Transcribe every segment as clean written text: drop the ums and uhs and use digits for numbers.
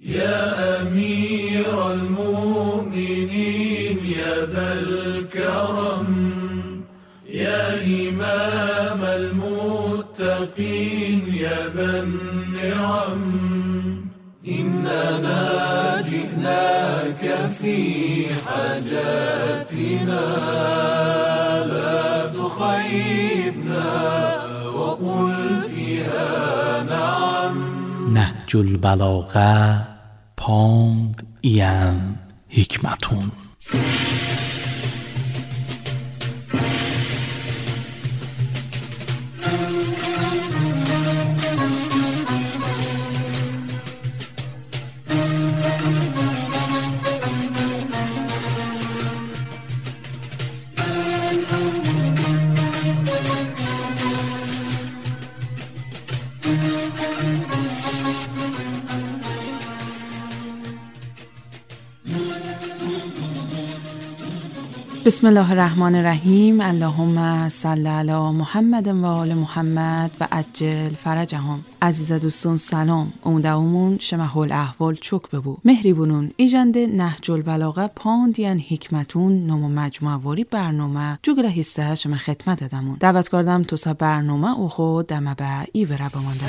يا أمير المؤمنين يا ذا الكرم يا إمام المتقين يا ذا النعم إننا جئناك في حاجاتنا لا تخيبنا وقل فيها نعم. نهج البلاغه پاند این حکمتون. بسم الله الرحمن الرحیم. اللهم صل علی محمد و آل محمد و عجل فرجهم. عزیز دوستان سلام. امیدوارم شما الاحوال چوک ببو. مهری بونون ایجنده نهج البلاغه پاندین حکمتون نمو مجموعه واری برنامه جوگل هسته شما خدمت دادمون. دعوت کردم تو سا برنامه او خود دمه به ای وره بماندم.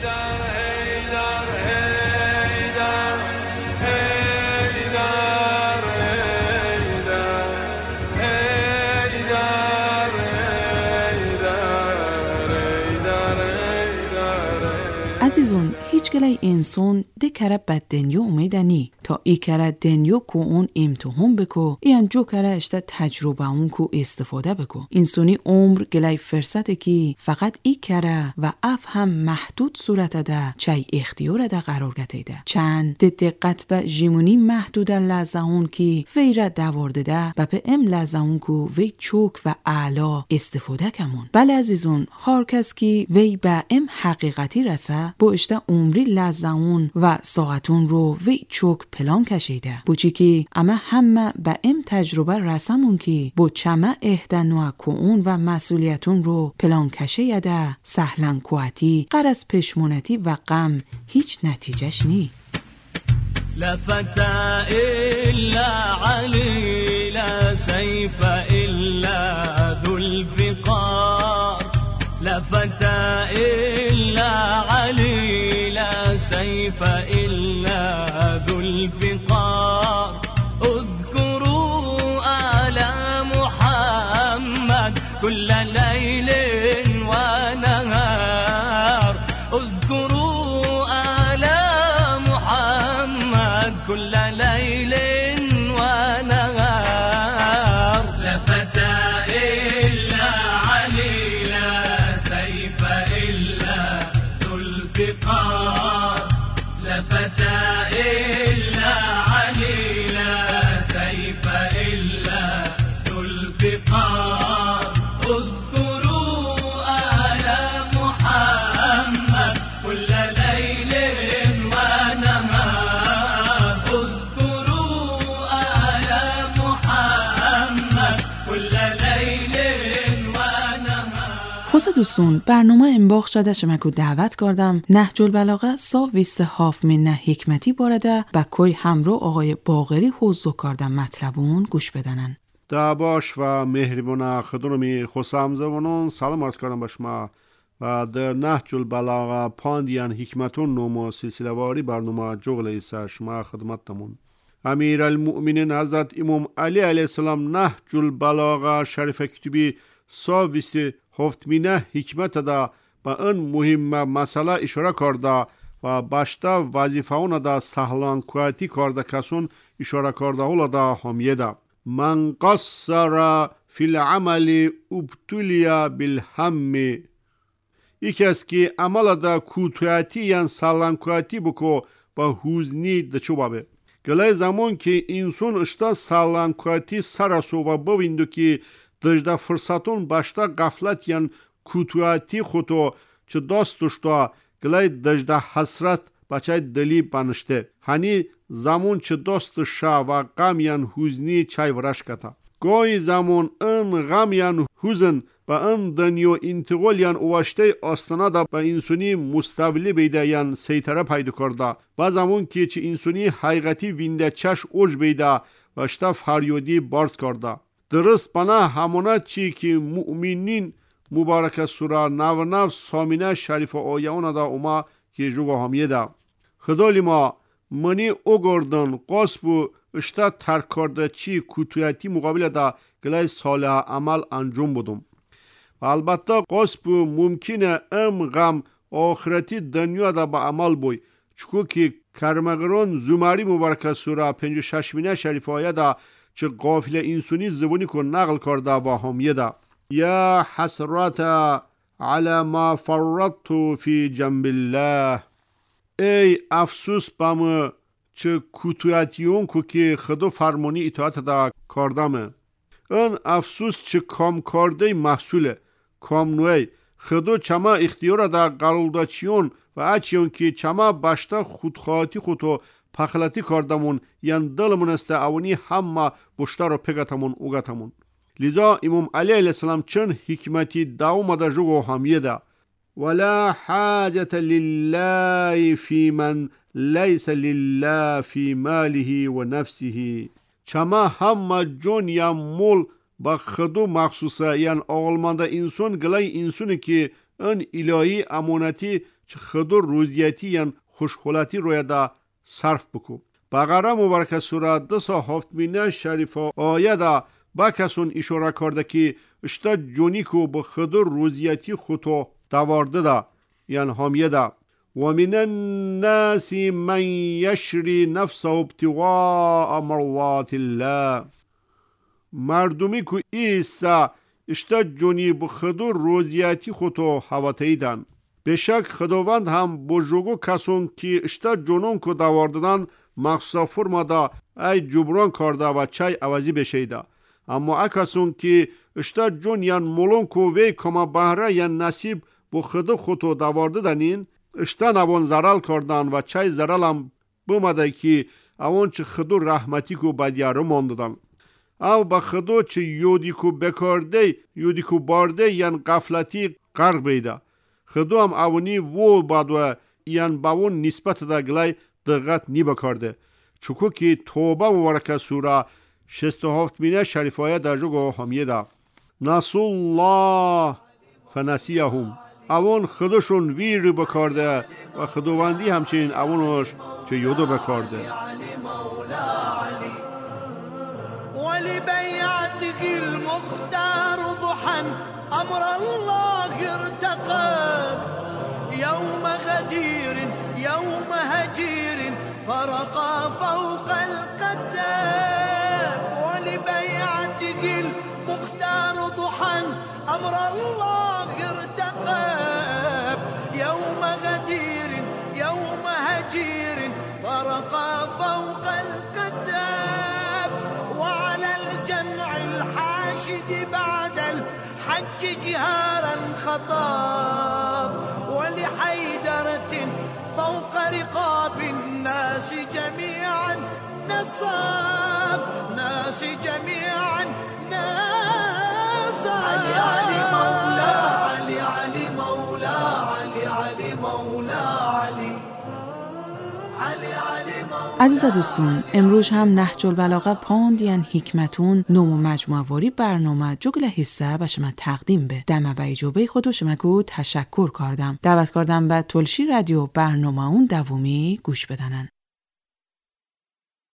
عزیزون هیچ گلای انسان ده کره بد دنیا اومیده نی تا ای کره دنیا کو اون امتحان بکو این جو کره اشته تجربه اون کو استفاده بکو. انسانی عمر گلای فرصته کی فقط ای کره و اف هم محدود صورت ده چای اختیار ده قرار گته ده چند ده دقت به جیمونی محدود لحظه اون کی ویره دوارده ده و به ام لحظه اون کو وی چوک و اعلا استفاده کمون. بله عزیزون هر کس کی وی به ام حقیقتی رسه با اشته عمری لحظهون و ساعتون رو وی چوک پلان کشیده. بوچی که اما همه به ام تجربه رسمون که با چمه اهدنوه کون و مسئولیتون رو پلان کشیده سهلن کواتی قرص پشمونتی و غم هیچ نتیجهش نی. لا فتى إلا علي لا سيف إلا ذو الفقار لا فتى إلا علي لا سيف إلا ذو الفقار اذكروا آل محمد كل ليل ونهار اذكروا آل محمد كل ليل ونهار لا فتى إلا علي لا سيف إلا ذو الفقار لا فتى إلا علي لا سيف إلا ذو الفقار اذكروا آل محمد كل ليل ونهار اذكروا آل محمد كل ليل ونهار. خوص دوستون برنامه انباخ شده شما که دعوت کردم نهج البلاغه سا ویست هاف من نه حکمتی بارده با کوی همرو آقای باقری حوضو کردم مطلبون گوش بدنن. دعواش و مهربونه خدمت خوشامزمونون سلام عرض کردم به شما و در نهج البلاغه پاندین حکمتون نومو سلسله واری برنامه جغل ایسا شما خدمتتمون. امیر المؤمنین حضرت امام علی علیه السلام نهج البلاغه شریف کتبی سا ویست هفت مینه حکمت دا با این مهم مسئله اشاره کرده و باشتا وظیفه اون دا سهلان کویتی کرده کسون اشاره کرده اولا دا همیه دا من قصر فی العمل ابتلیا بالهم. یکی از که عمل دا کوتویتی یعن سهلان کویتی بکو با حوزنی دا چوبابه گلای زمان که انسان اشتا سهلان کویتی سرسو و بویندو که دجده فرصتون باشتا غفلت یعن کوتویتی خودو چه داستشتا گلای دجده حسرت بچه دلی بانشته هنی زمان چه داست شا و غم یعن حوزنی چای ورش کتا گاهی زمان ان غم یان حزن و ان دنیا انتقال یان اواشته آستانه دا با انسانی مستولی بیده یان سیطره پیدا کرده و زمان که چه انسانی حقیقتی وینده چش اوج بیده و اشتا فریادی بارز کرده. درست بنا همونه چی که مؤمنین مبارک سوره 99 سامینه شریف آیه اون دا اوما که جوگا همیه دا. خدالی ما منی اوگردن قصب اشتا ترک کرده چی کتویتی مقابل دا گلای صالح عمل انجام بدم. و البته قصب ممکنه غم آخرتی دنیا دا با عمل بوی چکو که کرمگران زماری مبارک سوره 56 شریف آیه دا چه قافل انسانی زبونی که نقل کرده و همیه دا. یا حسرت علی ما فرطت فی جنب الله، ای افسوس بام چه کتویتیون که خدا فرمانی اطاعت دا کردمه. این افسوس چه کام کرده محصوله کام نوی خدا چما اختیار دا قرولداچیون و اچیون که چما باشتا خودخواهی خودو پخلتی کردمون یان دلمون است اونی همه بشتا رو پگتمون اوگتمون. لذا امام علی علیه السلام چند حکمتی داوم دا جوگو همیه دا ولا حاجت لله فی من لیس لله فی ماله و نفسه. چما همه جون یا مول با خدو مخصوصه یان آغلمانده انسان گلای انسانی که ان الهی امانتی چه خدو روزیتی یان خوشخولتی روی دا صرف بکو. بقره مبارک سوره 207 شریفه آیه دا با کسون اشاره کرده که اشتا جونی که به خدو روزیتی خودو دوارده دا یان همیه دا و من الناس من یشری نفسه ابتغاء مرضات الله. مردمی که ایسا اشتا جونی به خدو روزیتی خودو حواتیدن. بشک خداوند هم بجوگو کسون که اشتا جونون که دواردن مخصوصا فرمادا ای جبران کرده و چای عوضی بشیده. اما اکسون که اشتا جون یان مولون که وی کما بهره یان نصیب به خدو خودو دوارده دنین اشتا نوان زرال کردن و چای زرال هم بومده که اوان چه خدو رحمتی که بدیاره مانددن. او با خدو چه یودی که بکارده یودی که بارده یان غفلتی غرق بیده. خدو هم اوانی وو بادوه یان باون نسبت دا گلای دقت نی بکارده. چکو که توبه مبارک سوره 67 شریف آیه در جوگو همیه دا نسوا الله فنسیهم. اوان خودشون ویر بکارده و خداوندی همچنین اوانش چه یودو بکارده. ولبيعتك المختار ضحى أمر الله ارتقى يوم غدير يوم هجير فرقى فوق القتال. ولبيعتك المختار ضحى أمر الله ارتقى يوم غدير يوم هجير فرقى فوق القتال. وعلى الجمع الحاشد بعد الحج جهارا خطاب ولحيدرة فوق رقاب الناس جميعا نصاب ناس جميعا نصاب. علي علي مولا علي علي مولا علي علي مولا علي علي علي مولا. عزیز دوستان، امروز هم نهج البلاغه پاند یعنی حکمتون نوم مجموعواری برنامه جگل حصه به شما تقدیم به دمه به اجابه خود شما گو تشکر کردم. دعوت کردم به تلشی رادیو برنامه اون دومی گوش بدنن.